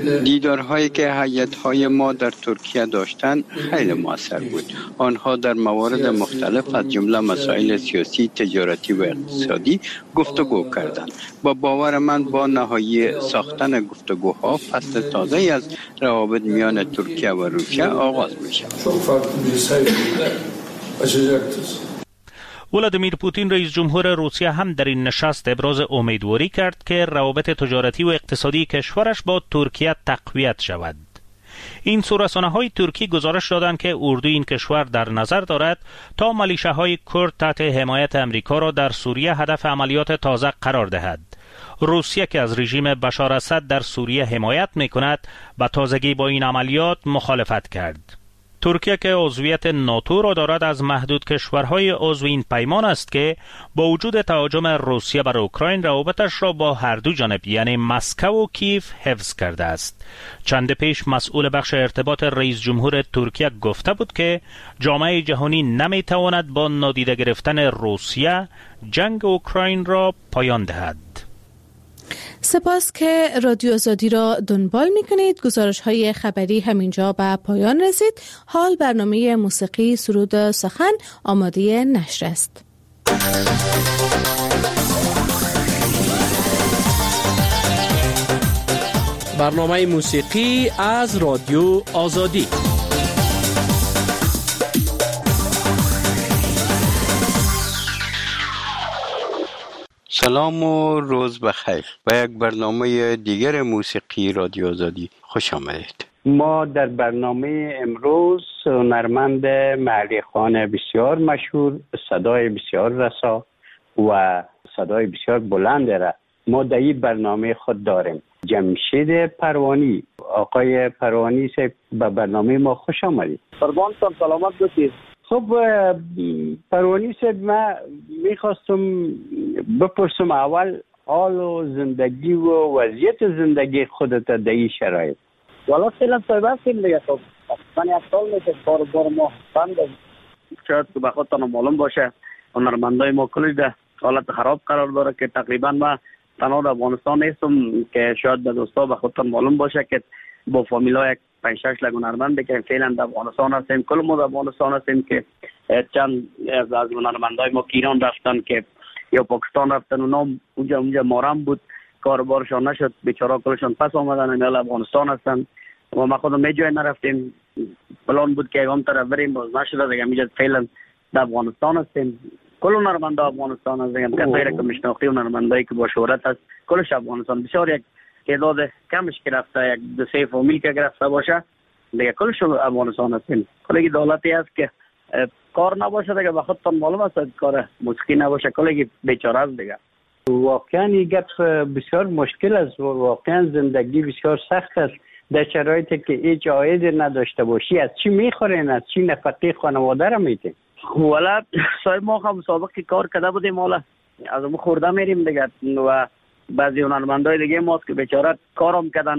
دیدارهایی که هیئت‌های ما در ترکیه داشتند خیلی مؤثر بود. آنها در موارد مختلف از جمله مسائل سیاسی، تجارتی و اقتصادی گفتگو کردند. با باور من با نهایی ساختن گفتگوها فصل تازه‌ای از روابط میان ترکیه و روسیه آغاز می‌شود. ولادیمیر پوتین رئیس جمهور روسیه هم در این نشست ابراز امیدواری کرد که روابط تجارتی و اقتصادی کشورش با ترکیه تقویت شود. این رسانه‌های ترکی گزارش دادند که اردوی این کشور در نظر دارد تا میلیشیاهای کرد تحت حمایت امریکا را در سوریه هدف عملیات تازه قرار دهد. روسیه که از رژیم بشار اسد در سوریه حمایت می‌کند به تازگی با این عملیات مخالفت کرد. ترکیه که عضویت ناتو را دارد از محدود کشورهای عضو این پیمان است که با وجود تهاجم روسیه بر اوکراین روابطش را با هر دو جانب یعنی مسکو و کیف حفظ کرده است. چند پیش مسئول بخش ارتباط رئیس جمهور ترکیه گفته بود که جامعه جهانی نمیتواند با نادیده گرفتن روسیه جنگ اوکراین را پایان دهد. سپاس که رادیو آزادی را دنبال می‌کنید. گزارش‌های خبری همینجا به پایان رسید. حال برنامه موسیقی سرود سخن آماده نشر است. برنامه موسیقی از رادیو آزادی. سلام و روز بخیر و یک برنامه دیگر موسیقی رادیو آزادی خوش آمدید. ما در برنامه امروز هنرمند محلی خوان بسیار مشهور، صدای بسیار رسا و صدای بسیار بلند را ما در این برنامه خود داریم. جمشید پروانی. آقای پروانی سے به برنامه ما خوش آمدید. قربانتان سلامت باشید. خب پروانی صاحب، من میخواستم بپرسم اول حال و زندگی و وضعیت زندگی خودت در این شرایط. والا فعلا صاحب هستیم دیگه. خب من یک سال میشه کار ما بند. شاید که به خودتان معلوم باشه هنرمندای ما کلش در حالت خراب قرار داره که تقریبا من تنها در افغانستان نیستم که شاید به دوستا به خودتان معلوم باشه که با فامیلا یک 5-6 هنرمنده که فعلا در افغانستان هستیم. کل ما در افغانستان هستیم که چند از هنرمندای ما که ایران رفتن که یا پاکستان رفتن و نام اونجا مارم بود، کاربارشان نشد، بیچاره کلشان پس آمدن امیال افغانستان هستن و ما خودم جای نرفتیم. پلان بود که اون طرف بریم باز نشد دیگه. میجد فعلا در افغانستان هستیم. کل هنرمندا افغانستان هستیم. کسایی که میشناختی هنرمندایی که با شهرت هست کلش افغانستان. بسیار یک تعداد کمش که رفته، یک 2-3 فامیل که گرفته باشه دیگه کلش افغانستان هستیم. کلی دولتی هست که کار نباشه دیگه به خودتان معلوم است کار موسیقی نباشه کلی بیچاره است دیگه. واقعا این گپ بسیار مشکل است. واقعا زندگی بسیار سخت است در شرایطی که هیچ عایدی نداشته باشی. از چی میخورین؟ از چی نفقه خانواده را میدین؟ والا صاحب ما هم سابقه کار کرده بودیم، حالا از اون خورده میریم دیگه و بعضی هنرمندای دیگه ماست که بیچاره کارم کردن،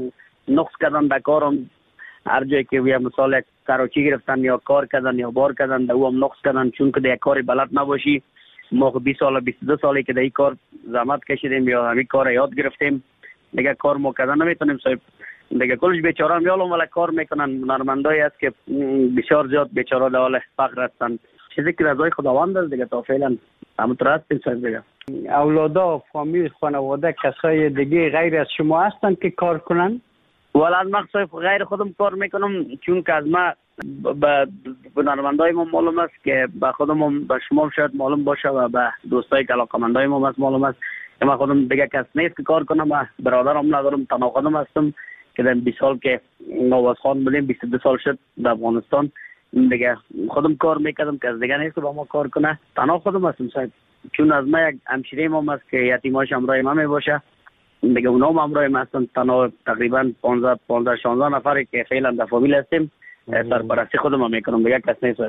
نقص کردن در کارم. هر جایی که یه مثال یک کراچی گرفتن یا کار کردن یا بار کردن در او هم نقص کردن، چون که در یک کاری بلد نباشی. ما 20 سال 22 سالی که در این کار زحمت کشیدیم یا همین کار یاد گرفتیم دیگه کار ما کردن نمیتونیم صاحب دیگه. کلش بیچاره هم یالم ولی کار میکنن. هنرمندایی است که بسیار زیاد بیچاره در حال فقر هستن. چیزی که رضای خداوند است دیگه. تا فعلا همونطور هستیم صاحب دیگه. اولادا، فامیل، خانواده، کسای دیگه غیر از شما هستن که کار کنن؟ والا از مقصد غیر خودم کار میکنم، چون که از ما به هنرمندای ما معلوم است که به خودم به شما شاید معلوم باشه و به دوستای که علاقمندای ما است معلوم است که من خودم دیگه کس نیست که کار کنم. من برادرم ندارم، تنها خودم هستم که در 20 سال که نوازخوان بودیم 22 سال شد در افغانستان دیگه خودم کار میکردم که از دیگه نیست که با ما کار کنه. تنها خودم هستم صاحب. چون از ما یک همشیره ما است که یتیماش همراه ما میباشه دیگه، اونا هم همراه ما هستن. تنها تقریبا 15-16 نفری که فعلا در فامیل هستیم. سرپرستی خودم هم میکنم دیگه کس نیست.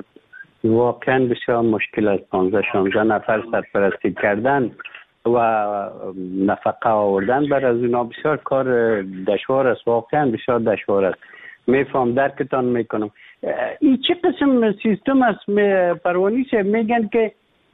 واقعا بسیار مشکل است 15-16 نفر سرپرستی کردن و نفقه آوردن بر از اونا. بسیار کار دشوار است، واقعا بسیار دشوار است. میفهم، درکتان میکنم. این چه قسم سیستم است؟ پروانی صاحب میگن که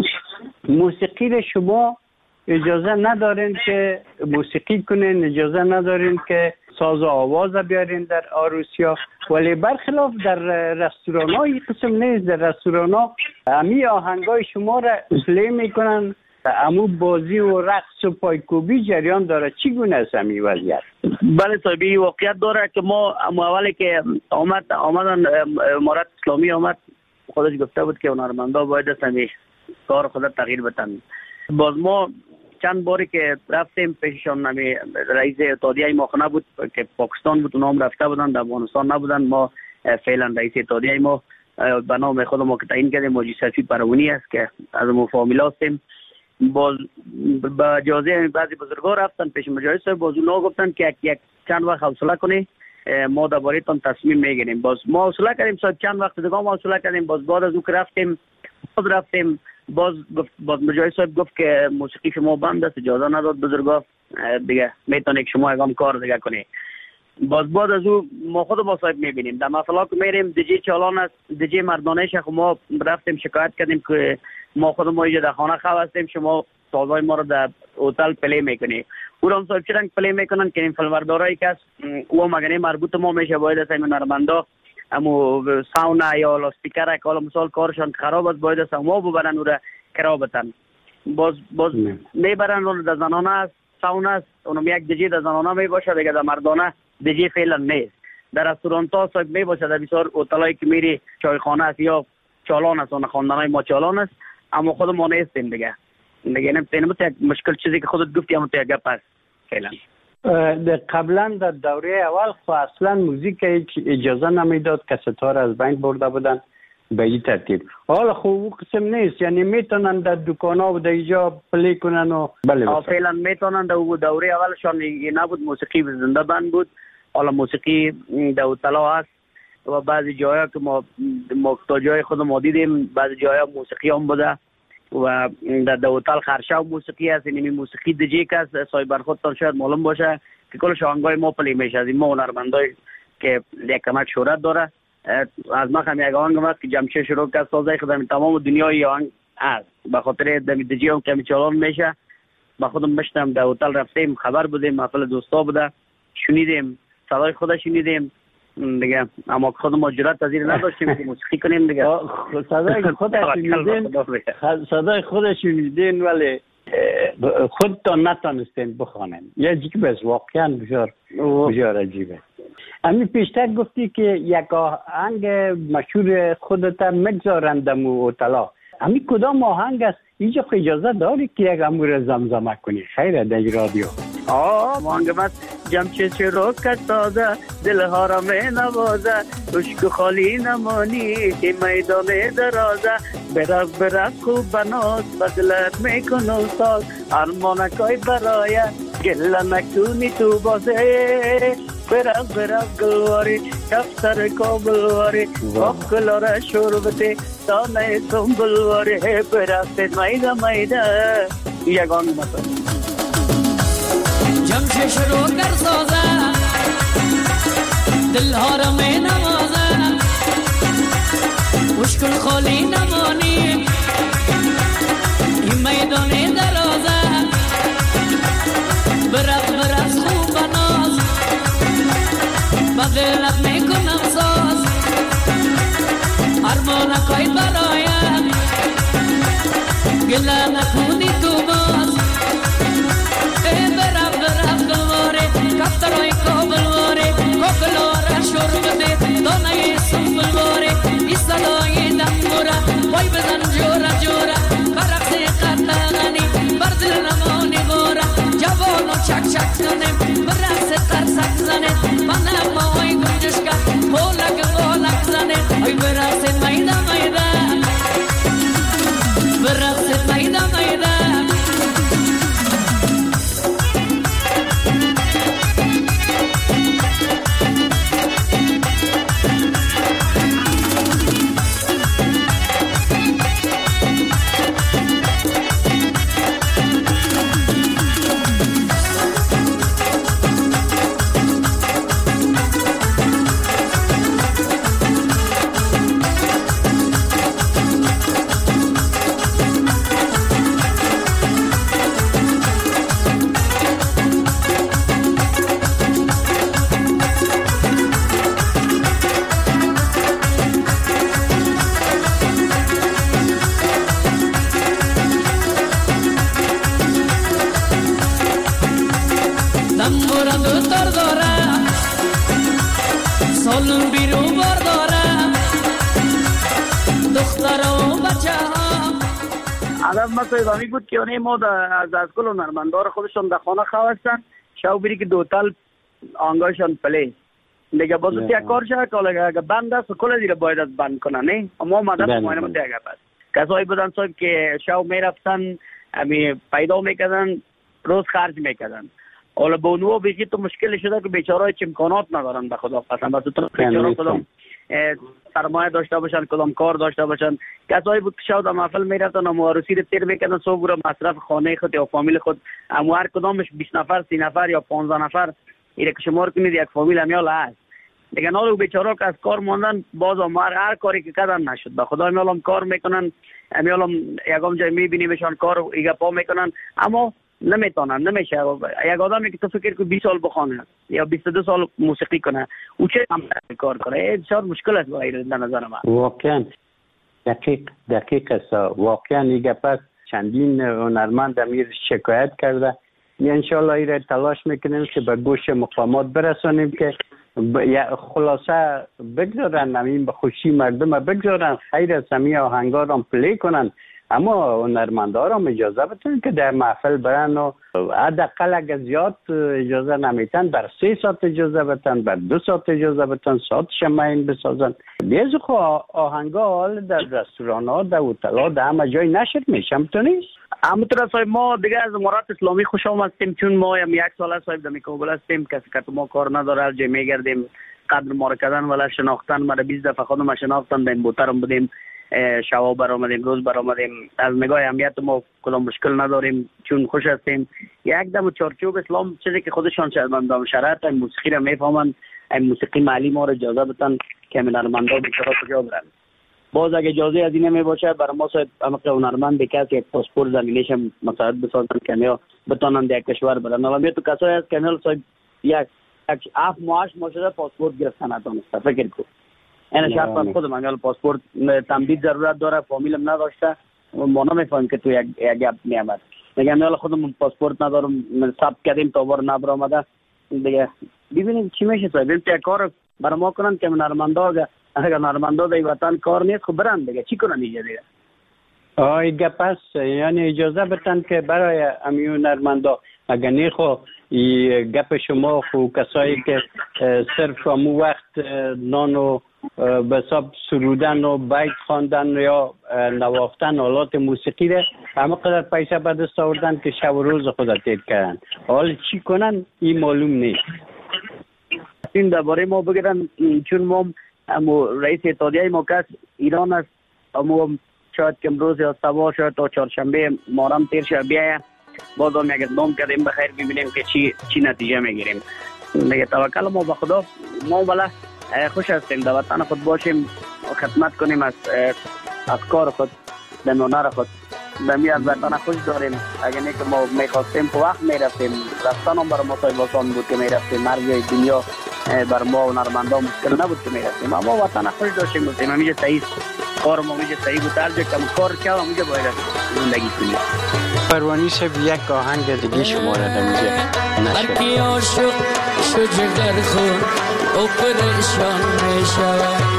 موسیقی شما اجازه ندارین که موسیقی کنین، اجازه ندارین که ساز و آواز بیارین در عروسی‌ها، ولی برخلاف در رستوران‌ها این قسم نیست. در رستوران‌ها همی آهنگای شما را پلی میکنن، امو بازی و رقص و پایکوبی جریان داره. چگونه است همین وضعیت؟ بله صاحبی، واقعیت داره که ما اولی که آمدن امارت اسلامی آمد، خودش گفته بود که هنرمندا باید همی کار خود تغییر بدن. باز ما چند باری که رفتیم پیششان، همی رئیس اتحادیه ما نبود که پاکستان بود، اونها هم رفته بودن، در افغانستان نبودن. ما فعلا رئیس اتحادیه ما به نام خود ما که تعیین کردیم موجی صفی پروانی است که از ما فامیلا هستیم. باز با اجازه بعضی بزرگا رفتن پیش مجلس، باز اونها گفتن که یک چند وقت حوصله کنی، ما درباره تان تصمیم میگیریم. باز ما حوصله کردیم، چند وقت دیگه ما حوصله کردیم. باز بعد از اون که رفتیم باز مجلس صاحب گفت که موسیقی شما بند است، اجازه نداد بزرگا دیگه میتونید شما اگام کار دیگه کنی. باز بعد از اون ما خود با صاحب میبینیم در مثلا که میریم دیجی چالان است، دیجی مردانه شخ، ما رفتیم شکایت کردیم که ما خود ما اینجا در خانه خواه هستیم، شما سازهای ما رو در هتل پلی میکنی. او را هم صاحب چه رنگ پلی میکنن که این فلوردارایی که او مگنه مربوط ما میشه باید است این نرمندا امو ساونا یا لاستیکر که حالا مثال کارشان خراب است باید است ما ببرن او را کرا بتن. باز میبرن رو در زنانه است، ساونا است، اونم یک دیجی در زنانه می باشه دیگه، در مردانه دیجی فعلا نیست. در رستوران ها صاحب می باشه، در بسیار هتلایی که میری چایخانه است یا چالان است، اون خواندنای ما چالان است، اما خود ما نیستیم دیگه نمیتونیم یک مشکل چیزی که خودت گفتی اما تو یک گپ است فعلا. قبلا در دوره اول خو اصلا موزیک هیچ اجازه نمیداد که ستاره از بین برده بودن به این ترتیب. حالا خو او قسم نیست، یعنی میتونن در دکانا و در اینجا پلی کنن و بله فعلا میتونن. در دوره اولشان نبود، موسیقی زنده بند بود. حالا موسیقی در هتل‌ها هست و بعضی جاها که ما تا جای خود ما دیدیم بعضی جاها موسیقی هم بوده و در هتل خرشه و موسیقی هست. این موسیقی دیجی که است صاحب خودتان شاید معلوم باشه که کل شاهنگای ما پلی میشه. از این ما هنرمندای که یک کمک شهرت داره. از ما هم یک آهنگ اومد که جمشه شروع کرد سازای خودم تمام دنیای آهنگ است، به خاطر دیجی هم که چالان میشه. با خودم مشتم در هتل رفتیم، خبر بودیم، محفل دوستا بوده، شنیدیم صدای خودش شنیدیم دیگه، اما خود ما جرأت از این نداشتیم که موسیقی کنیم دیگه. صدای خودش شنیدین ولی خودتان نتانستین بخوانین. یه چیزی بس واقعا بسیار عجیبه. همین پیشتر گفتی که یک آهنگ مشهور خودت مگذارند مو هتل‌ها، همین کدام آهنگ است؟ اینجا اجازه داری که یک امور زمزمه کنی؟ خیره در رادیو. آهنگمت جمچه چرا کتازه دلها را می نوازه، عشق خالی نمانی که میدان درازه، برق خوب بناس بدلت میکنم ساز، ارمانکای برای گله نکنی تو بازه، برق گلواری کفتر کابلواری آقلاره شربته دانه سنبلواری برق میده یک آنگ مثلا جمشه شروع کر سازه دلها را می نوازه، مشکل خالی نمانی این میدان درازه، برق خوب بناز بدلت می کنم ساز، ارمانکای برایم گله نکنی تو باز، برق گلواره کفترهای کابلواره کوکلواره شربته دانه سنبلواره ای صدای دموره وای بزن جوره برقصی قطعانی بردل نمانی بوره جوانو چک زنه برقص قرصک زنه منم ماهای گنجش کرد بولک زنه ای برقص میده برقص میده هدف ما صاحبانی بود که اونی ما از کل هنرمندار خودشون در خانه خواستن شاو بری که دوتال آنگاشون پلی دیگه باز یک کار شد که اگه بند است کل دیگه باید از بند کنن نه اما مدد ماینه من دیگه پس کسایی بودن صاحب که شاو میرفتن همی پیدا میکردن روز خرج میکردن حالا به اونو بگی تو مشکل شده که بیچاره‌های امکانات ندارن به خدا قسم بس تو بیچاره کدام سرمایه داشته باشن کدام کار داشته باشن کسایی بود که شاو در محفل میرفتن و معرفی رو تیر میکردن صبح رو مصرف خانه خود یا فامیل خود اما هر کدامش 20 نفر 30 نفر یا 15 نفر ایره که شمار کنید یک فامیل همیال هست دیگه نالو بیچاره که از کار ماندن باز هر کاری که کردن نشد به خدا همیال کار میکنن همیال یکم جای میبینیمشان کار ایگه پا میکنن اما نمیتونن نمیشه یک آدمی که تو فکر که 20 سال بخونه یا 22 سال موسیقی کنه او چه کار کنه بسیار مشکل است به نظر من واقعا دقیق است واقعا ایگه پس چندین هنرمند امیر شکایت کرده انشالله ایره تلاش میکنیم که به گوش مقامات برسانیم که خلاصه بگذارن همین به خوشی مردم بگذارن خیر از همین آهنگا را پلی کنن اما هنرمندا را اجازه بتونن که در محفل برن و حداقل اگه زیاد اجازه نمیتن بر 3 ساعت اجازه بتن بر 2 ساعت اجازه بتن ساعت شماین بسازن دیگه خو آهنگا حال در رستوران ها در هتل ها در همه جای نشر میشه میتونی همونطور صاحب ما دیگه از امارات اسلامی خوش آمدیم چون ما هم 1 سال صاحب در کابل هستیم کسی که ما کار نداره هر جای میگردیم قدر ما رو کردن ولی شناختن ما 20 دفعه خودم شناختن در این بوترم بودیم شوا برآمدیم روز برآمدیم از نگاه اهمیت ما کدام مشکل نداریم چون خوش هستیم یک دم چارچوب اسلام چیزی که خودشان شرمندام شرایط این موسیقی را میفهمن این موسیقی معلی ما را اجازه بدن که هنرمندا بیچاره کجا برن باز اگه اجازه از این نمیباشه برای ما صاحب هنرمند کسی یک پاسپورت زمینیش مساعد بسازن که نیا بتونن در کشور برن ولی تو کسایی هست که نل صاحب یک اف معاش شده پاسپورت گرفتن ندانسته فکر کن این شرط از خودم اگر پاسپورت تمدید ضرورت داره فامیلم نداشته ما نمیفهمیم که تو یک گپ میامد میگم حالا خودمون پاسپورت ندارم ثبت کردیم تا بار نبر آمده دیگه ببینیم چی میشه صاحب یک کار برای ما کنن که هنرمندا اگر هنرمندا در وطن کار نیست خب برن دیگه چی کنن دیگه ایگه پس یعنی اجازه بدن که برای امی هنرمندا اگر نیخو گپ شما خو کسایی که صرف امو وقت نانو به حساب سرودن و بیت خواندن یا نواختن آلات موسیقی ده همه قدر پیسه به دست آوردن که شب و روز خود تیر کردن حالا چی کنن این معلوم نیست این درباره ما بگیرن چون ما رئیس اتحادیه ما کس ایران است اما شاید که امروز یا سبا شاید تا چهارشنبه مارم تیر شد بیایه باز هم یک اقدام کردیم بخیر ببینیم که چی نتیجه میگیریم دیگه توکل ما به خدا ما بله خوش هستیم در وطن خود باشیم و خدمت کنیم از کار خود در هنر خود دمی از وطن خوش داریم اگر نه که ما میخواستیم تو وقت میرفتیم رفتن هم برای ما صاحب آسان بود که میرفتیم هر جای دنیا برای ما هنرمندا مشکل نبود که میرفتیم اما وطن خوش داشتیم گفتیم همیشه صحیح کار ما همیشه صحیح بود هر جا که کار کرد همیشه باید زندگی کنیم پروانی صاحب یک آهنگ دیگه شما را دمیده هر کی عاشق شو جگر خون او پریشان میشود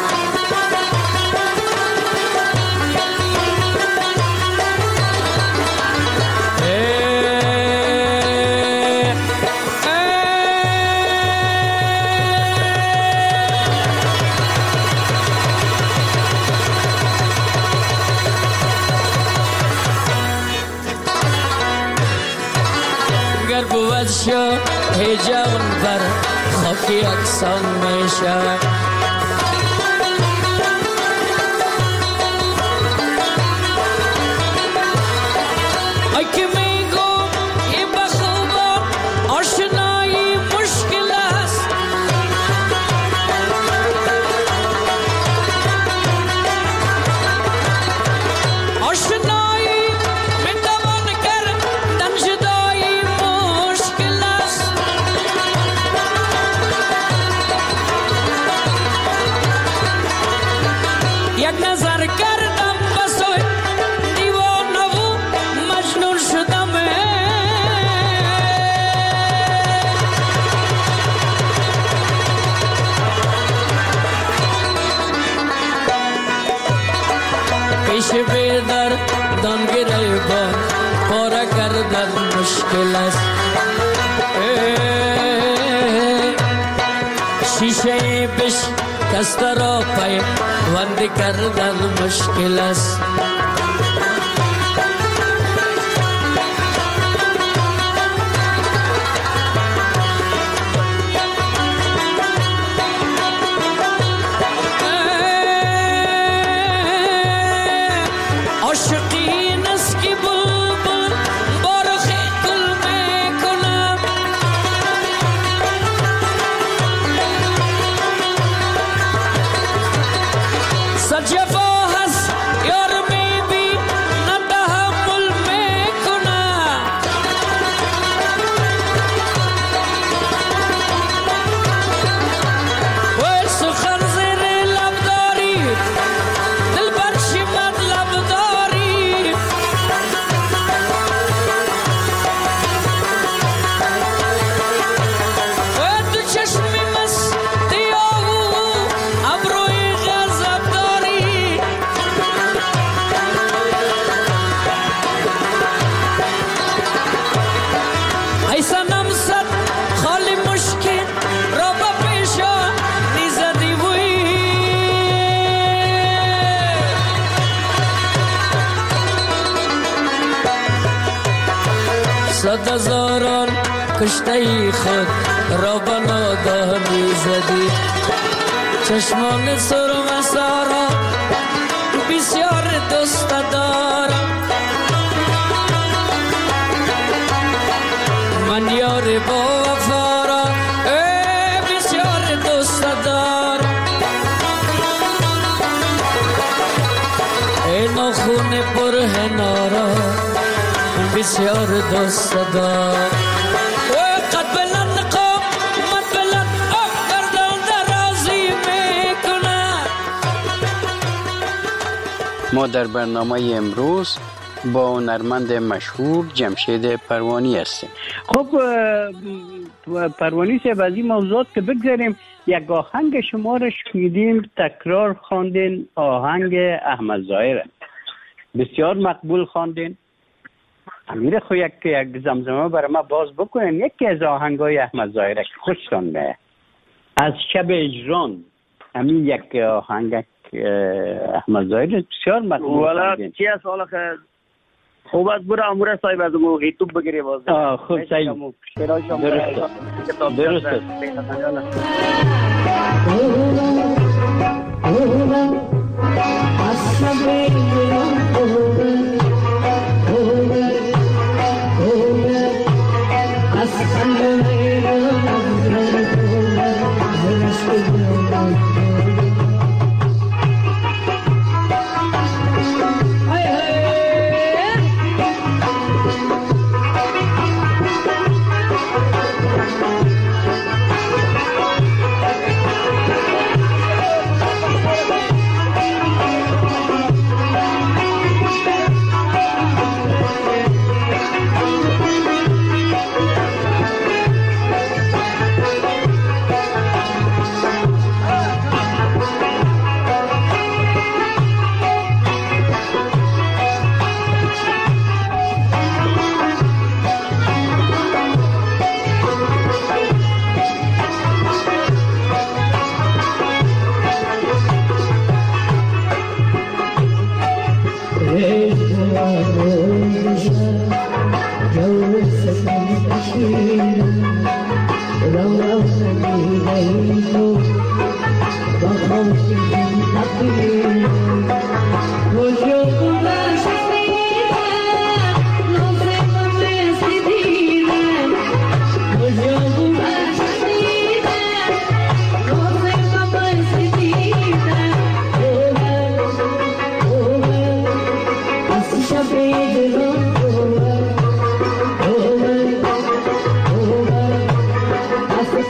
جوان بر خاکی اکسان می شود ای که می گو ای بخوبا آشنایی مشکل است آشنایی می توان کردن جدایی مشکل است یک نظر کردم بسوی دیوانه و مجنون شدم پیش بیدر دانگه قربان پاره کردن مشکل است شیشه بشکست را پیوند کردن مشکل است صد هزاران کشته خود را بنادانی زدی چشمان سرم سارا بسیار دوست دارم من یار با وفا را بسیار دوست دارم ای ناخون پر حنا بسیار دوست دارم قد بلند قامت بلند گردن درازی میکنه. ما در برنامه امروز با هنرمند مشهور جمشید پروانی هستیم. خب پروانی صاحب از این موضوعات که بگذاریم، یک آهنگ شما را شنیدیم تکرار خواندین، آهنگ احمد ظاهر بسیار مقبول خواندین. امیر خو یک زمزمه برای ما باز بکنین، یکی از آهنگای احمد ظاهر که خوشتان میاد از شب اجران، همین یک آهنگ احمد ظاهر بسیار مقبول والا چی است حالا که خوب است برای امور صاحب از اون یوتیوب بگیری باز. خوب صحیح درست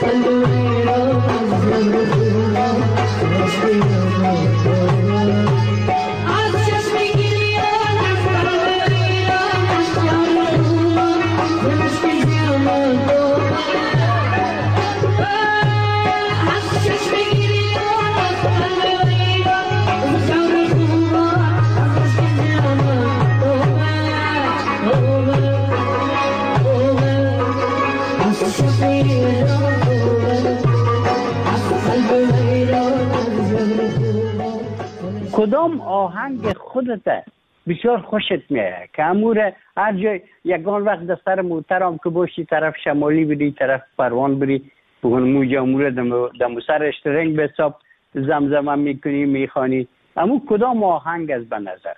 Thank you. کدام آهنگ خودت بسیار خوشت میاد که امور هر جای یکان وقت در سر موترم که باشی طرف شمالی بری طرف پروان بری بگن موجه امور دمو سر اشترنگ به حساب زمزمه میکنی میخوانی، اما کدام آهنگ از به نظرت؟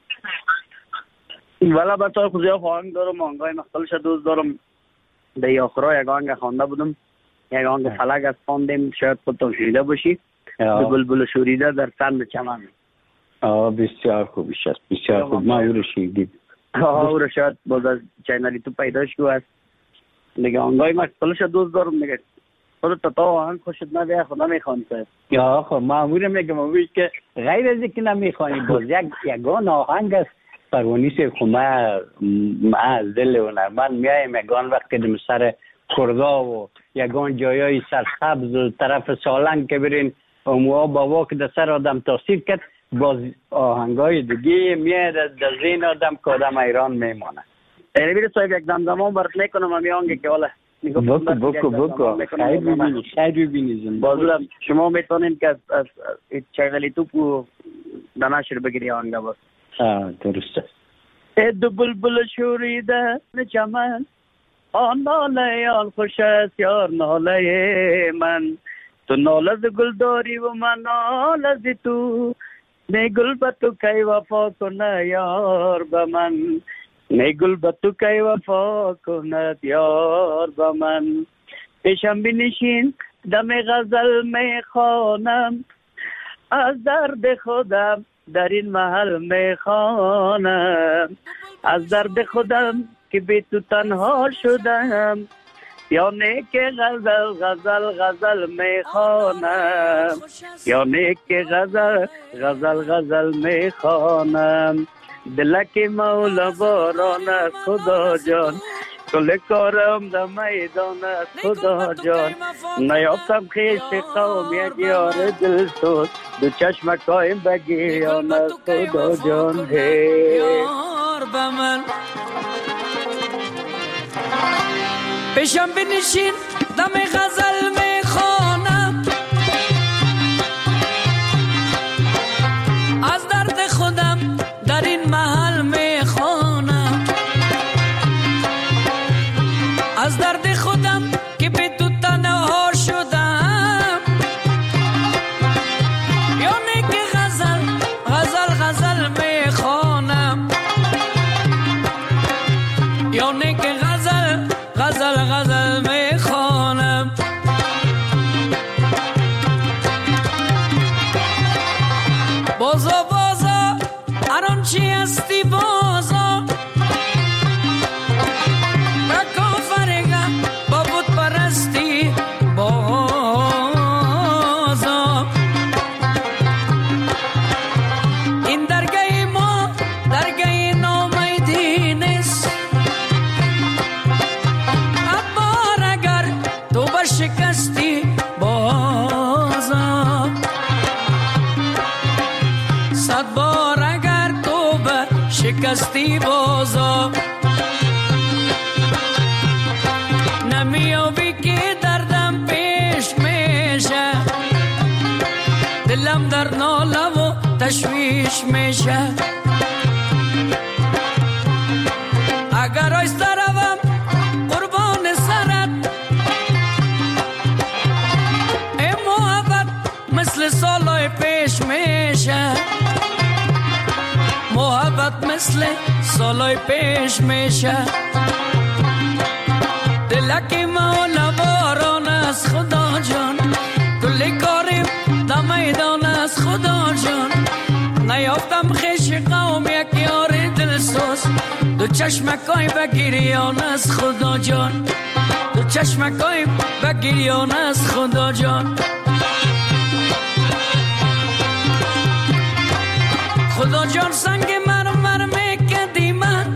والا به طور خود آهنگ دارم، آهنگای مختلفش دوست دارم. در آخرها یک آهنگ خوانده بودم، یک آهنگ فلک از خواندیم، شاید خودتون شنیده باشی، بلبل شوریده در تن چمن. بسیار خوب است، بسیار خوب. ما او رو شنیدیم، او رو شاید باز از چینلی تو پیدا شو است. دیگه آهنگای مختلفش دوست دارم. دیگه خودت تا آهنگ خوشت نمیاد خود نمیخوانی که یا خب معمولا میگم که غیر از اینکه نمیخوانی باز یگان آهنگ است پروانی سے خما از دل هنرمند میایم یگان وقت که دم سر کردا و یگان جایای سرسبز و طرف سالنگ که برین اموا باوا که در سر آدم تاثیر کرد، باز آهنگای دیگه میاد در ذهن آدم که آدم ایران میمانه. بیر صاحب یک دمدمان برات میکنم همی آهنگ که حالا بکو خیر ببینید. بازم شما میتونین که از چینلی تو در نشر بگیری آهنگ باز. درسته. دو بلبل شوریده چمن آن ناله آن خوش است یار ناله من، تو ناله ز گل داری و من ناله ز تو، نه گل به تو کی وفا کنه یار به من، نه گل به تو کی وفا کند یار به من. پیشم بنشین دم غزل میخوانم، از درد خودم در این محل میخوانم، از درد خودم که بی تو تنها شدم، یا نه که غزل غزل غزل میخوانم، یا نه که غزل غزل غزل میخوانم. دلک مولا باران است خدا جان، کل کارم در میدان است خدا جان، نیافتم خیش قوم یک یار دل سوز، دو چشم کایم بگیران است خدا جان یار به من. پیشم بنشین دم غزل میخوانم، از درد خودم در این محل میخوانم، از درد خودم که به تو تنها شدم، یا نه که غزل غزل غزل میخوانم، یا نه که غزل غزل غزل میخوانم. بازا بازا هران چی هستی بازا، بکا فرگا با بود پرستی بازا. این درگاه ما درگاه نامیدی نیست، ابار اگر تو برشکستی بازا، صد بار اگر تو برشکستی بازا. نمیابی که دردم پیش میشه، دلم در ناله و تشویش میشه. اگر آیسته روم قربان سرت، ای محبت مثل سالای پیش میشه، محبت مثل سالای پیش میشه. دلکی مولا باران از خدا جان، کلی کاریم در میدان از خدا جان، نیافتم خیش قوم یک یار دلسوز، دو چشمکای بگیریان از خدا جان، دو چشمکای بگیریان از خدا جان. خدا جان سنگ مرمر میکدی من،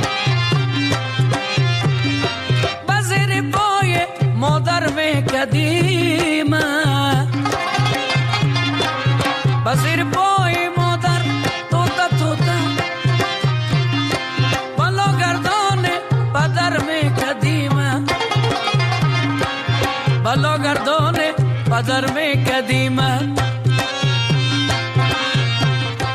بزیر پای مادر میکدی من، بزیر پای مادر توتا توتا، بالا گردان پدر میکدی من، بالا گردان پدر میکدی من.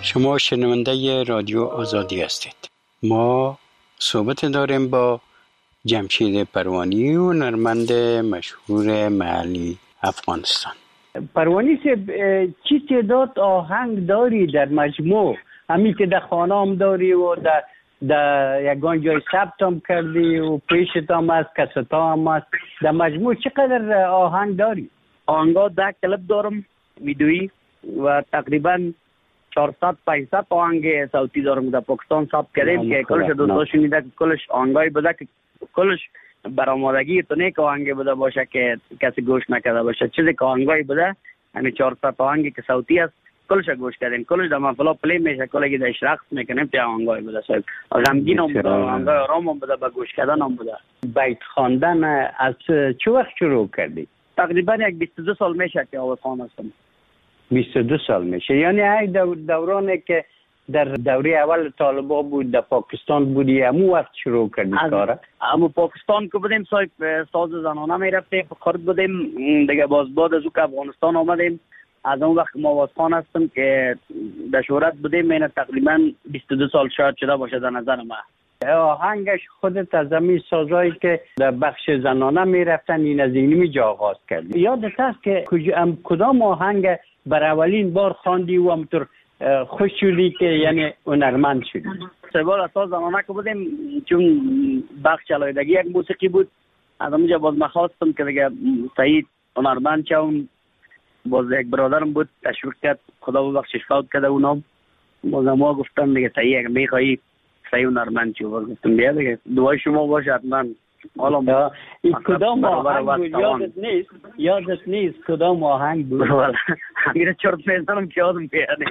شما شنونده رادیو آزادی هستید. ما صحبت داریم با جمشید پروانی، هنرمند مشهور محلی افغانستان. پروانی صاحب، چی تعداد آهنگ داری در مجموع؟ همین که در خانه هم داری و در یگان جای ثبت هم کردی و پیشت هم هست، کست هم هست. در مجموع چقدر آهنگ داری؟ آهنگا 10 کلپ دارم ویدیویی و تقریبا 400-500 آهنگ صوتی دارم در پاکستان ثبت کردیم که کلش دوستا شنیده که کلش آهنگای بوده که کلش برآمدگی تو نه که آهنگ بوده باشه که کسی گوش نکرده باشه. چیزی که آهنگای بوده همین 400 آهنگی که صوتی است کلش گوش کردیم. کلش در محفلا پلی میشه، کلگی در رقص میکنیم تا آهنگای بوده صاحب. غمگین هم بوده، آهنگای آرام هم بوده، با گوش کردن هم بوده. بیت خواندن از چه وقت شروع کردی؟ تقریبا 22 سال میشه که آوازخوان هستم. 22 سال میشه، یعنی ای دورانی که در دوره اول طالبا بود در پاکستان بودی همون وقت شروع کردی کاره؟ اما پاکستان که بودیم صاحب ساز زنانه میرفتیم، خرد بودیم دیگه. باز بعد از او که افغانستان آمدیم از اون وقت ما آوازخوان هستم که در شهرت بودیم. من تقریبا 22 سال شاید شده باشه در نظر من. آهنگش خودت از همین سازایی که در بخش زنانه میرفتن این از اینی می آغاز کردی؟ یادت هست که کدام آهنگ بر اولین بار خواندی و همطور خوش شدی که یعنی هنرمند شدی؟ سوال اساس زنانه که بودیم چون بخش علایدگی یک موسیقی بود، از اونجا باز من خواستم که دیگه صحیح هنرمند شم. باز یک برادرم بود تشویق کرد، خدا ببخشش فوت کرده اونم. باز ما گفتم دیگه صحیح اگه میخوایی صحیح هنرمند شو. باز گفتم بیا دیگه دعای شما باشه حتما. حالا این کدام آهنگ بود یادت نیست کدام آهنگ بود؟ میره چرت میزنم که یادم بیاد.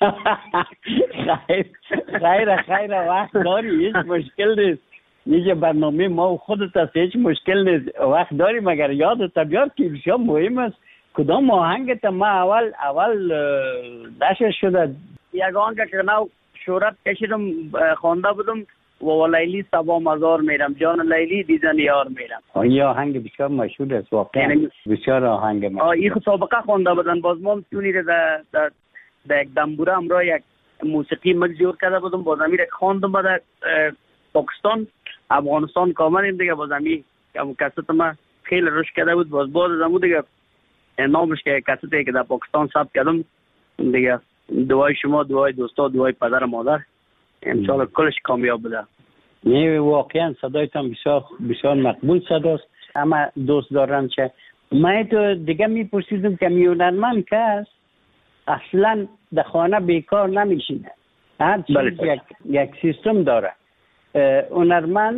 خیر وقت داری، هیچ مشکل نیست. میگه برنامه ما و خودت هست، هیچ مشکل نیست، وقت داری. مگر یادت بیاد که بسیار مهم است کدام آهنگت ما اول داشته شده؟ یک آهنگ که نو شهرت کشیدم خوانده بودم و لیلی سبا مزار میرم، جان لیلی دیدن یار میرم. این آهنگ بسیار مشهور است واقعا، بسیار آهنگ مشهور. این سابقه خوانده بودن. باز ما تونی در یک دنبوره همراه یک موسیقی مکس جور کرده بودم. باز امیر خواندم در پاکستان افغانستان کاملیم دیگه. باز امیر کست ما خیلی روش کرده بود. باز بعد از امو دیگه نامش که کستی که در پاکستان ثبت کردم دیگه. دعای شما، دعای دوستا، دعای پدر و مادر انشالله کلش کامیاب بوده. نه واقعا صدایتان بسیار مقبول صداست. اما دوست دارم که من تو دیگه میپرسیدم که هنرمند کس اصلا در خانه بیکار نمیشینه، هر چیز یک سیستم داره. هنرمند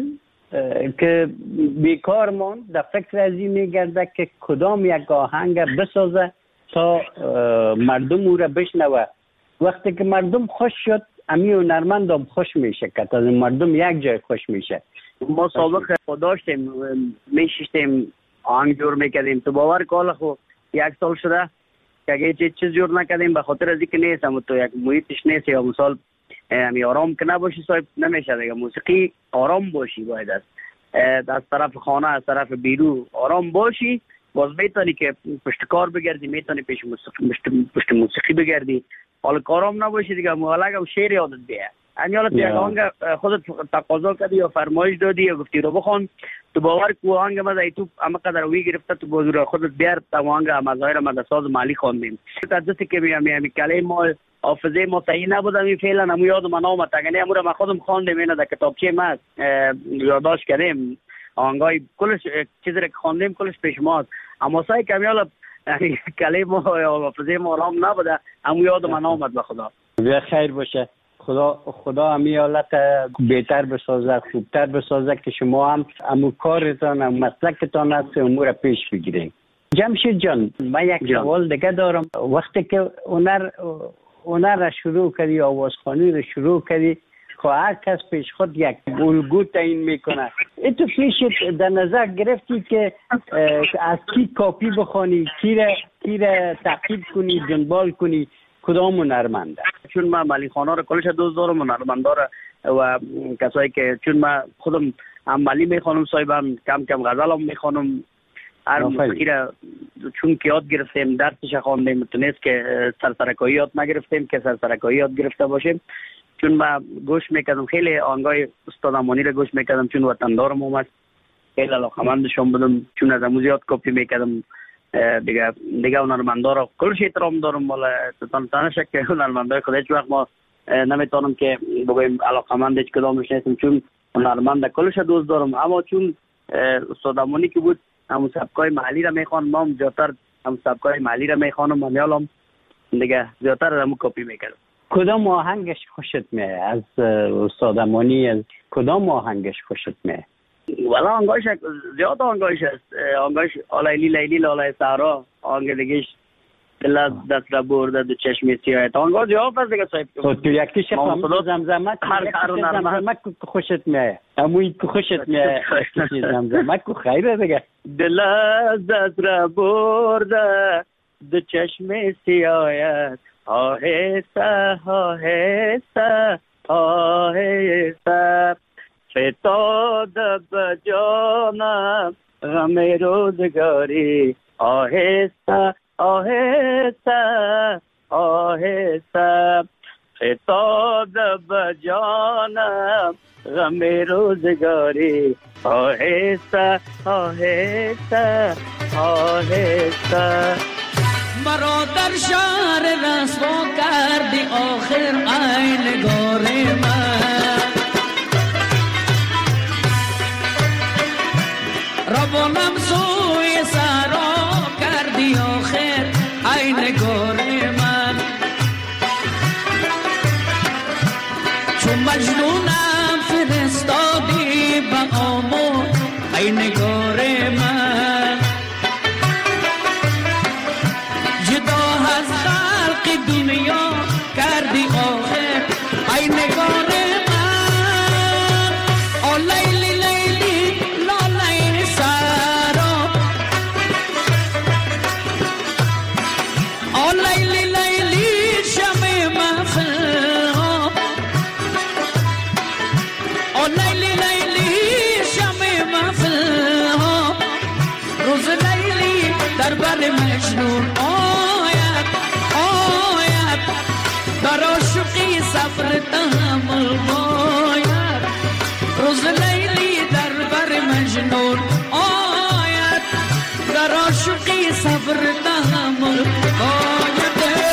که بیکار ماند در فکر از این میگرده که کدام یک آهنگ بسازه تا مردم او را بشنوه. وقتی که مردم خوش شد امی هنرمند هم خوش میشه که تا مردم یک جای خوش میشه. ما سابق داشتیم میشیشتیم آهنگ جور میکردیم. تو باور کالا خو 1 سال شده که اگه چیز جور نکردیم به خاطر از اینکه نیست هم تو یک محیطش نیست یا مثال همی آرام که نباشی صاحب نمیشه دیگه. موسیقی آرام باشی باید است. از طرف خانه از طرف بیرو آرام باشی، باز میتونی که پشت کار بگردی، میتونی پشت موسیقی بگردی. حالا کارام نباشی دیگه مغلق و شعر یادت بیه. این حالت یک آهنگ خودت تقاضا کردی یا فرمایش دادی یا گفتی رو بخوان، تو باور که آهنگ ما در تو اما قدر روی گرفته تو بازور خودت بیار تا آهنگ مظاهر مدرساز مالی خواندیم. تدستی که میامی کلمه ما حافظه ما صحیح نبود می فعلا همو یاد من آمد تگنه امور ما خودم خواندم اینا در کتابچه ما یادداشت کردیم. آهنگای کلش چیزی که خواندیم کلش پیش ماست. اما سعی کمیال کلمه ما حافظه ما رام نبوده همو یاد من آمد به خدا. بیا خیر باشه. خدا همی حالت بهتر بسازه، خوبتر بسازه که شما هم امو کارتان هم مسلکتان هست امور پیش بگیرین. جمشید جان من یک سوال دیگه دارم. وقتی که هنر را شروع کردی، آوازخوانی را شروع کردی، خب هر کس پیش خود یک الگو تعیین میکنه. تو پیشت در نظر گرفتی که از کی کاپی بخوانی، کی را تعقیب کنی، دنبال کنی، کدام هنرمنده؟ چون من مالی خانه رو کلش دوست دارم، هنرمندا و کسایی که چون من خودم هم مالی میخوانم صاحبم، کم کم غزل هم میخوانم، هر موسیقی را چون که یاد گرفتیم درسش خواندیم متونست که سرسرکایی یاد نگرفتیم که سرسرکایی یاد گرفته باشیم. چون ما گوش میکردم خیلی آهنگای استاد امانی را گوش میکردم چون وطندارم هم است، خیلی علاقمندشون بودم، چون از امو زیاد کپی میکردم. دیگه هنرمندا را کلش احترام دارم، ولی تنشک که هنرمندای خود هیچ وقت ما نمیتونم که بگویم علاقمند هیچ کدامش نیستم، چون هنرمند کلش دوست دارم. اما چون استاد امانی که بود همون سبکای محلی را میخوان، ما هم زیادتر همون سبکای محلی را میخوانم و میالم دیگه زیادتر از همون کپی میکردم. کدام آهنگش خوشت میه از استاد امانی؟ از کدام آهنگش خوشت میه؟ والا آهنگاش زیاد آهنگاش است. آهنگاش آلیلی لیلی لالای سهرا، آهنگ دیگهش دل دست را برده دو چشم سیاهت، آهنگا زیاد است دیگه صاحب. تو یکیش زمزمه خوشت میه؟ اموی که خوشت میه زمزمه که خیره دیگه. دل دست را برده دو چشم سیاهت، آهسته آهسته آهسته فتاد به جانم غم روزگاری، آهسته آهسته آهسته فتاد به جانم غم روزگاری، آهسته آهسته آهسته. مرا در شهر رسوا کردی آخر ای نگار من، روانم سوی سرا کردی آخر ای نگار من، چون مجنونم فرستادی به آمون ای نگار من، جدا از خلق دنیا کردی آخر ای نگار من، آ لیلی لیلی لالای سرا، آ لیلی لیلی شب محفل ها، آ لیلی لیلی شب محفل ها، روز لیلی در بر مجنون آید آید، در عاشقی صبر تحمل باید، روز لیلی در بر مجنون آید، در عاشقی صبر تحمل باید.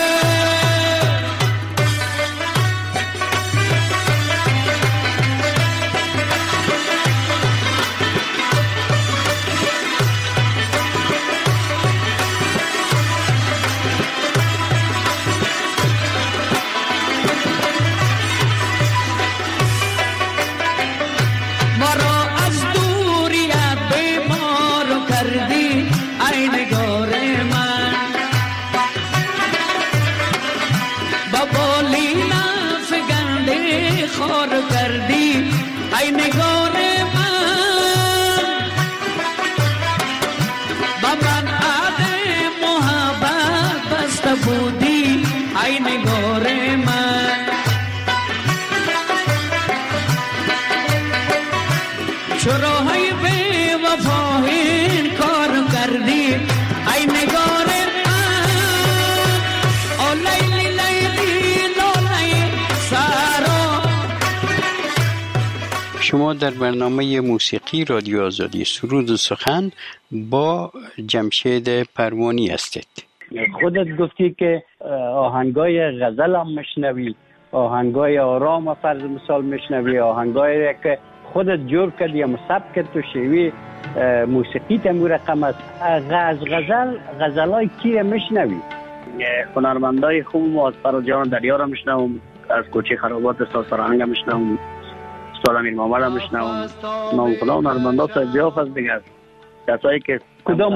شما در برنامه موسیقی رادیو آزادی سرود و سخن با جمشید پروانی هستید. خودت گفتی که آهنگای غزل هم مشنوی، آهنگای آرام فرض مثال مشنوی، آهنگایی که خودت جور کردی یا سبک تو شیوی موسیقی تمو رقم است. غزلای کی مشنوی؟ هنرمندای خوب از فرجان دریا را مشنوم، از کوچه خرابات استاد سرهنگ مشنوم، استاد امیر محمد مشنوم، نام خدا هنرمندا تا بیاف از دیگه کسایی که کدام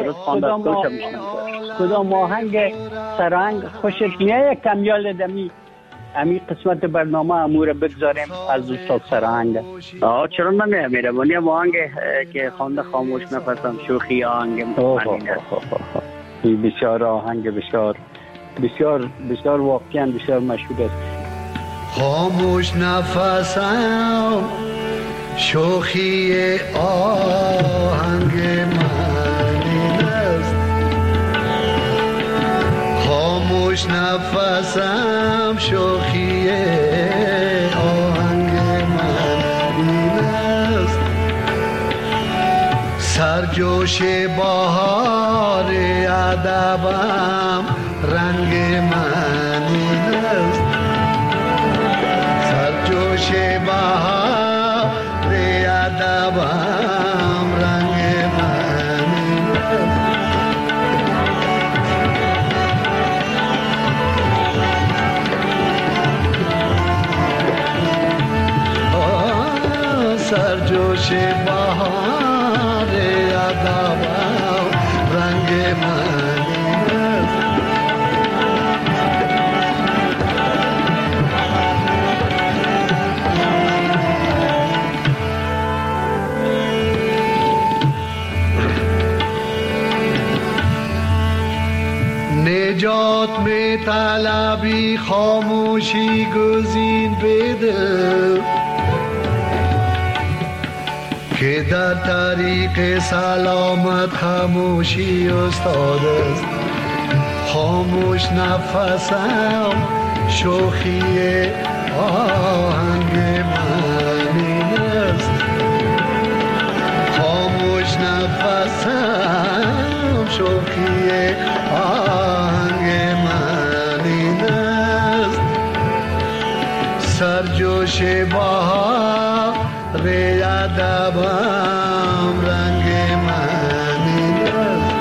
آهنگ سرهنگ خوشت میاد؟ کمیال دمی امی قسمت برنامه امور بگذاریم از استاد سرهنگ. چرا نمیاد؟ مهربانی آهنگ که خوانده خاموش نفسم شوخی آهنگ بسیار آهنگ بسیار بسیار بسیار واقعا بسیار مشهور است. خاموش نفسم شوخی آهنگ من است، نفسم شوخی آهنگ من این است، سرجوش بهار ادبم رنگ من این است، سرجوش بهار ادبم رنگ من این است، سرجوش بهار ادبم رنگ من این است. نجات می طلبی خاموشی گزین بده که در طریق سلامت خاموشی استاد است، خاموش نفسم شوخی آهنگ من این است، خاموش نفسم شوخی آهنگ من این است، سرجوش بهار ادبم رنگ من این است.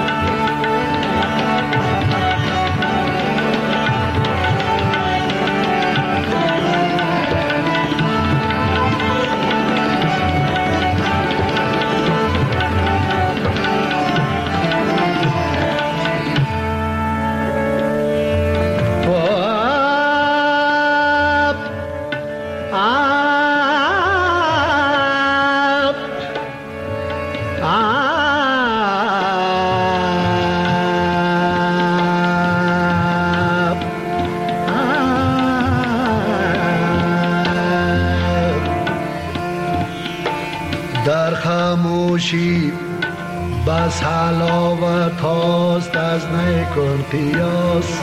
در خاموشی بس حلاوت هاست از نکن قیاس،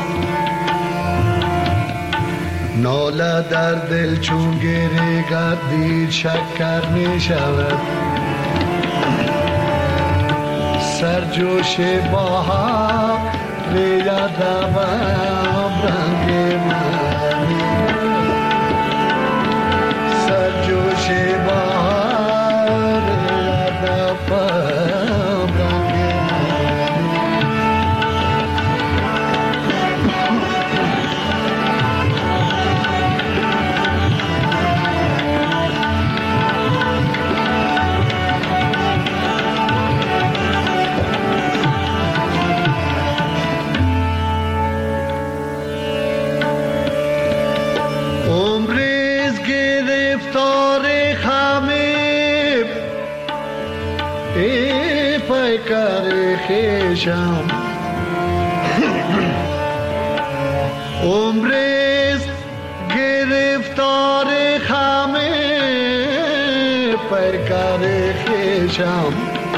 ناله در دل چون گره گردید شکر می شود، سرجوش بهار ادبم رنگ من، سرجوش بهار ادبم رنگ عمریز گرفتار خمیم ای پیکر خیشم، عمریز گرفتار خمیم پیکر خیشم،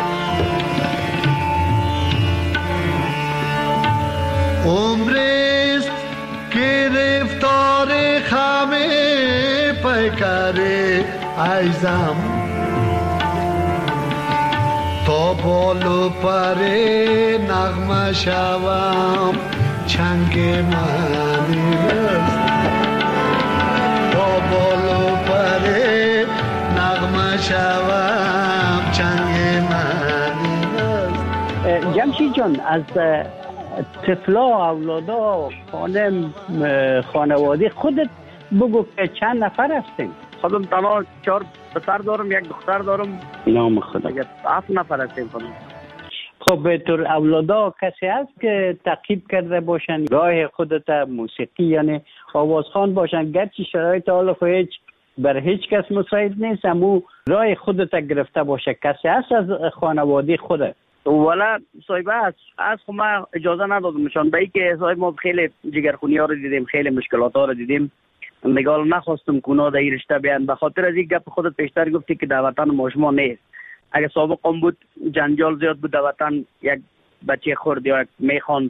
عمریز گرفتار خمیم پیکر عیزم، تا بالو پر نغمه شوم چنگ من است، تا بالو پر نغمه شوم چنگ من است. جمشید جان، از طفلا اولادا خانواده خودت بگو که چند نفر هستین؟ خودم تنها 4 پسر دارم، 1 دختر دارم. نام خدا. 7 نفر هستیم خودم. خب به طور اولادا کسی هست که تعقیب کرده باشن راه خودت موسیقی، یعنی آوازخوان باشن، گرچه شرایط حال هیچ بر هیچ کس مساعد نیست، اما راه خودت گرفته باشه، کسی هست از خانواده خودت؟ والا صاحبه از ما اجازه ندادمشان، به اینکه صاحب ما خیلی جگرخونی ها رو دیدیم، خیلی مشکلات ها رو دیدیم، نگاه نخواستم کونا در این رشته بیان، به خاطر از این گپ خودت پیشتر گفتی که در وطن ما شما نیست. اگه سابق هم بود جنجال زیاد بود در وطن، یک بچه خورد یا میخوان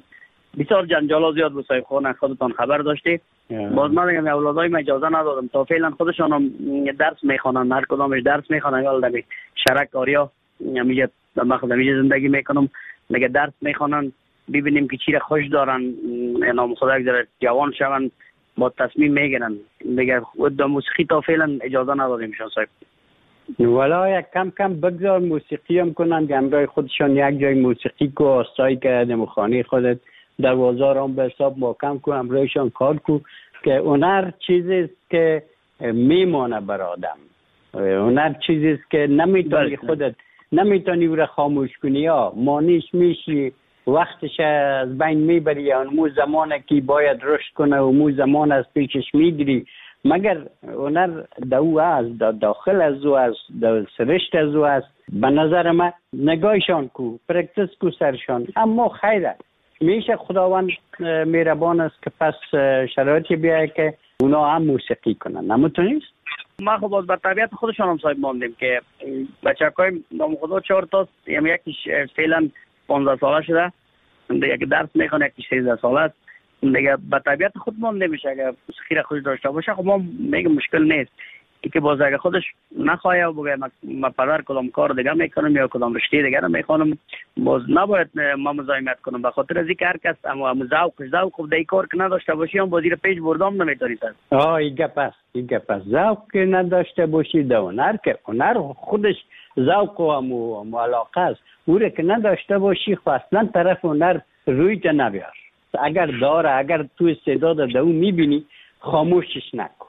بسیار جنجال زیاد بود صاحب خانه، خودتان خبر داشتی. باز من میگم اولادای من اجازه ندادم تا فعلا خودشان هم درس میخوانن، هر کدامش درس میخوانن. یال دمی شرک کاریا میگه من خودم زندگی میکنم، میگه درس میخوانن ببینیم که چی را خوش دارن، نام خدا گذاره جوان شون با تصمیم میگیرن. میگه خود موسیقی تا فعلا اجازه ندادیم شان صاحب. ولی یک کم کم بگذار موسیقی هم کنن، گمرای خودشان یک جای موسیقی کو آستایی که دمخانه خودت در بازار هم به حساب محکم کو، امرایشان کار کو که هنر چیزی که میمانه بر آدم. هنر چیزی که نمیتونی خودت نمیتونی او را خاموش کنی، یا مانیش میشی وقتش از بین میبری، یا اون زمانه که باید رشد کنه و اون زمان از پیشش میگیری. مگر هنر دو است، داخل از او است، سرشت از او است. به نظر من نگاهشان کو، پرکتس کو سرشان. اما خیره میشه خداوند مهربان است که پس شرایطی بیایه که اونا هم موسیقی کنن. نمیتونیست؟ ما خب باز به طبیعت خودشان هم صاحب ماندیم که بچه‌های نام خدا 4 تا، یکیش فعلا 15 ساله شده، یکی درس میخونه، یکی 13 ساله است. دیگه به طبیعت خود مانده میشه. اگه موسیقی خودش داشته باشه خب ما میگم مشکل نیست. که باز اگه خودش نخواهی و بگه ما پدر کدام کار دیگه میکنم یا کدام رشته دیگه میخوانم، باز نباید ما مزاحمت کنم. به خاطر از اینکه هر کس اما ذوق خود دی کار که نداشته باشی هم بازی رو پیش بردام نمیتونید. این گپ است. ذوق که نداشته باشی در هنر، که هنر خودش ذوق و علاقه است. او رو که نداشته باشی خب اصلا طرف هنر روی ته نبیار. اگر داره، اگر تو استعداد دو میبینی خاموشش نکن.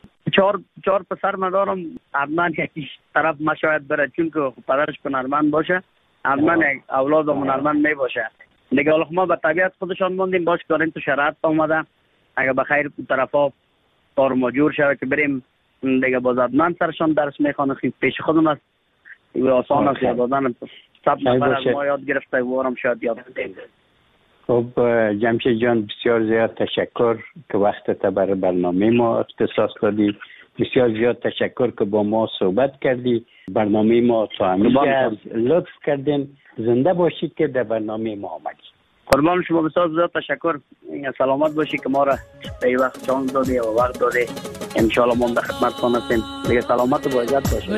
4 پسر مدارم، حتما یکیش طرف ما شاید بره، چون که پدرش هنرمند باشه، حتما اولادم هنرمند میباشه. دیگه حالا ما به طبیعت خودشان موندیم، باش کاریم تو شرایط اومده. اگه بخیر طرفا کار ما جور شده که بریم دیگه، باز حتما سرشان درس میخوانه. پیش خودم است آسان است یاد دادن. سب نفر از ما یاد گرفته وارم شاید یاد بدیم. خب جمشید جان بسیار زیاد تشکر که وقتت برای برنامه ما اختصاص دادی. بسیار زیاد تشکر که با ما صحبت کردی. برنامه ما تا همیشه لطف کردین. زنده باشید که در برنامه ما آمدی. قربان شما، بسیار زیاد تشکر. سلامت باشی که ما را به وقت چانس دادی و وقت دادی. انشاءالله ما در خدمتتان هستیم. دیگه سلامت و با عزت باشید.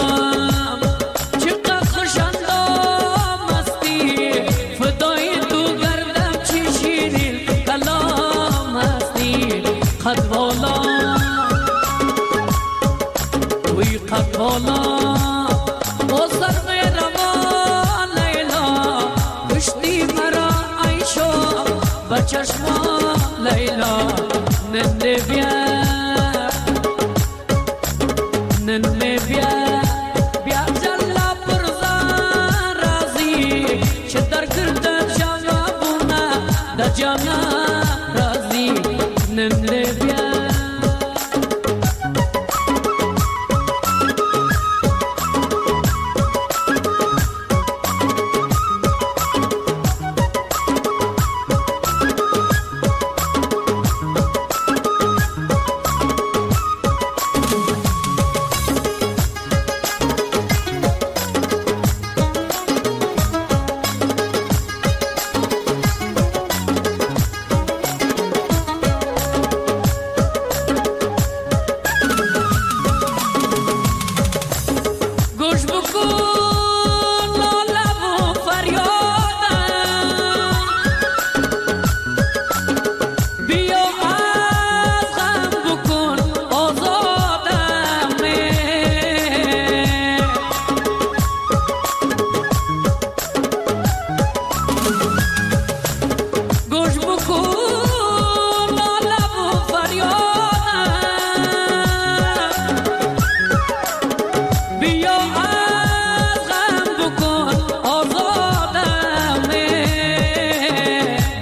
قدوالا با سرق روان لیلا کشتی مرا عیشا با چشما لیلا ننده بیا جلا پرزان رازی چه در کرده جانا بونا دا جانا رازی ننده بیا